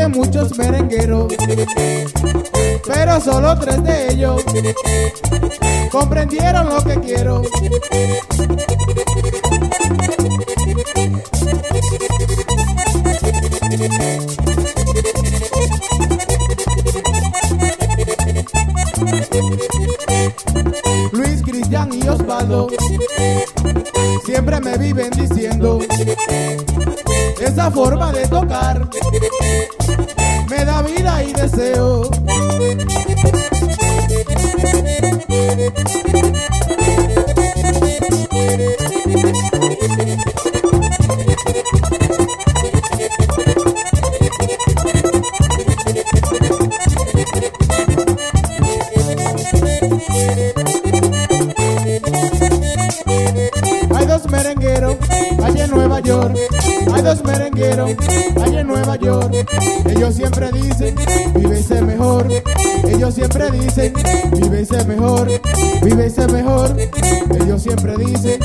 muchos merengueros, pero solo 3 de ellos comprendieron lo que quiero. Luis, Cristian y Osvaldo siempre me viven diciendo: esa forma de tocar me da vida y deseo. Hay 2 merengueros allá en Nueva York, hay 2 merengueros allá en Nueva York. Ellos siempre dicen, vive y sé mejor. Ellos siempre dicen, vive y sé mejor, vive y sé mejor. Ellos siempre dicen.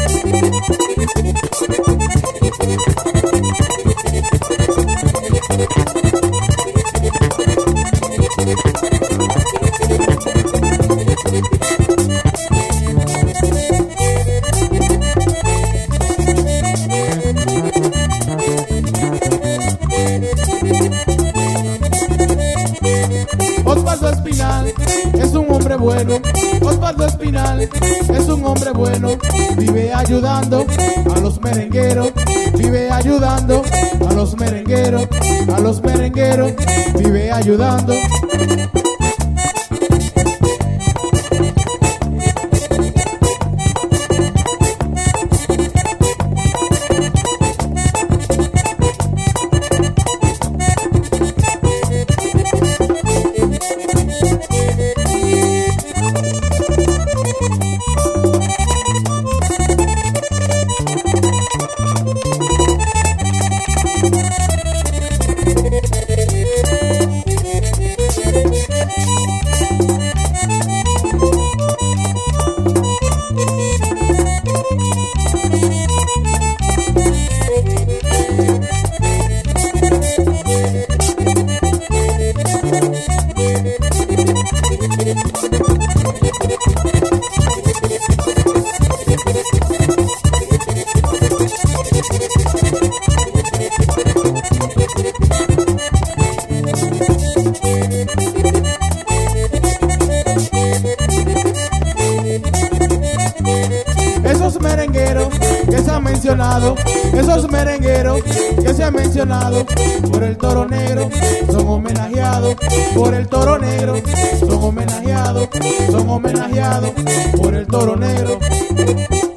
Osvaldo Espinal es un hombre bueno, Osvaldo Espinal es un hombre bueno. Vive ayudando a los merengueros, vive ayudando a los merengueros, a los merengueros, vive ayudando. Esos merengueros que se han mencionado, esos merengueros que se han mencionado, por el Toro Negro son homenajeados, por el Toro Negro son homenajeados, son homenajeados por el Toro Negro.